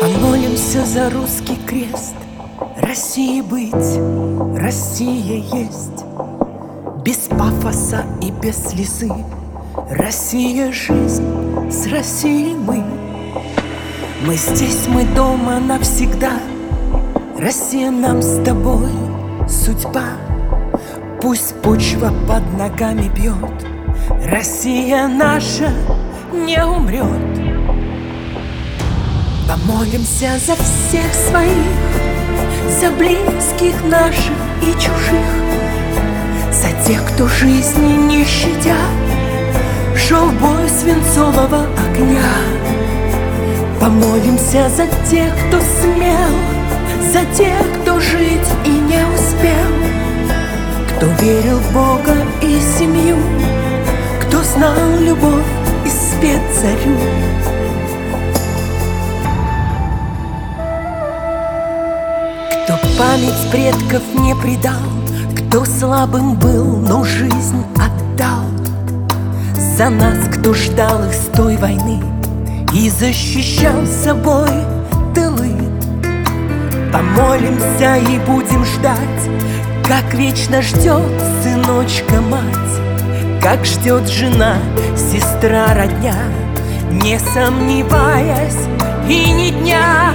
Помолимся за русский крест. России быть, Россия есть. Без пафоса и без слезы. Россия жизнь, с Россией мы. Мы здесь, мы дома навсегда. Россия нам с тобой судьба. Пусть почва под ногами бьет, Россия наша не умрет. Помолимся за всех своих, за близких наших и чужих, за тех, кто жизни не щадя шел в бой свинцового огня. Помолимся за тех, кто смел, за тех, кто жить и не успел, кто верил в Бога и семью, кто знал любовь и свет зарю. Кто память предков не предал, кто слабым был, но жизнь отдал за нас, кто ждал их с той войны и защищал собой тылы. Помолимся и будем ждать, как вечно ждет сыночка мать, как ждет жена, сестра, родня, не сомневаясь и ни дня.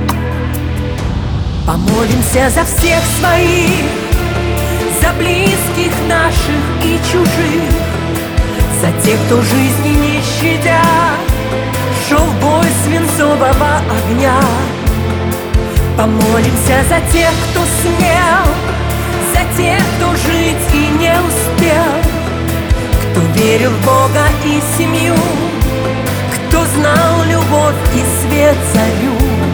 Помолимся за всех своих, за близких наших и чужих, за тех, кто жизни не щадя шел в бой свинцового огня. Помолимся за тех, кто смел, за тех, кто жить и не успел, кто верил в Бога и семью, кто знал любовь и свет зарю.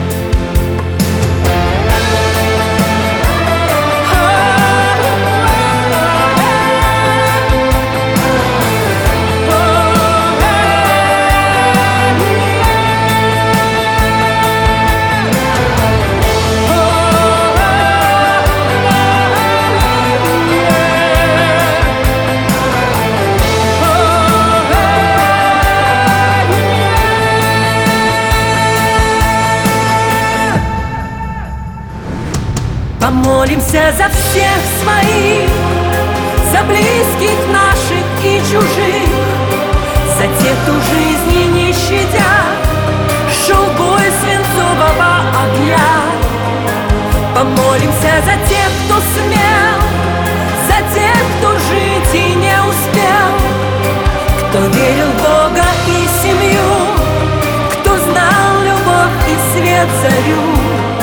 Помолимся за всех своих, за близких наших и чужих, за тех, кто жизни не щадя шел в бой свинцового огня. Помолимся за тех, кто смел, за тех, кто жить и не успел, кто верил в Бога и семью, кто знал любовь и свет зарю.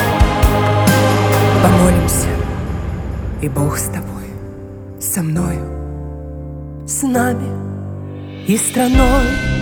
Помолимся, и Бог с тобой, со мною, с нами и страной.